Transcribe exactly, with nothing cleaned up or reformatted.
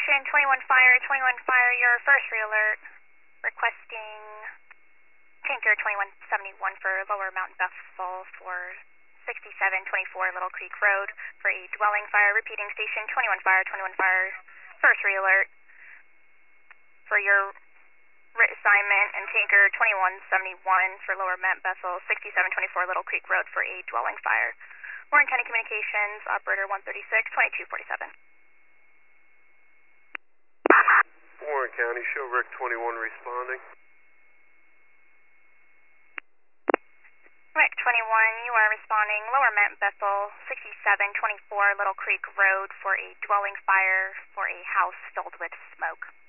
Station twenty-one Fire, twenty-one Fire, your first re-alert, requesting tanker twenty-one seventy-one for Lower Mountain Bethel for sixty-seven twenty-four Little Creek Road for a dwelling fire. Repeating Station twenty-one Fire, twenty-one Fire, first re-alert for your writ assignment and tanker twenty-one seventy-one for Lower Mount Bethel, sixty-seven twenty-four Little Creek Road for a dwelling fire. Warren County Communications, operator one thirty-six, twenty-two forty-seven. Warren County, show Rick twenty-one responding. Rick twenty-one, you are responding Lower Mount Bethel, sixty-seven twenty-four Little Creek Road for a dwelling fire for a house filled with smoke.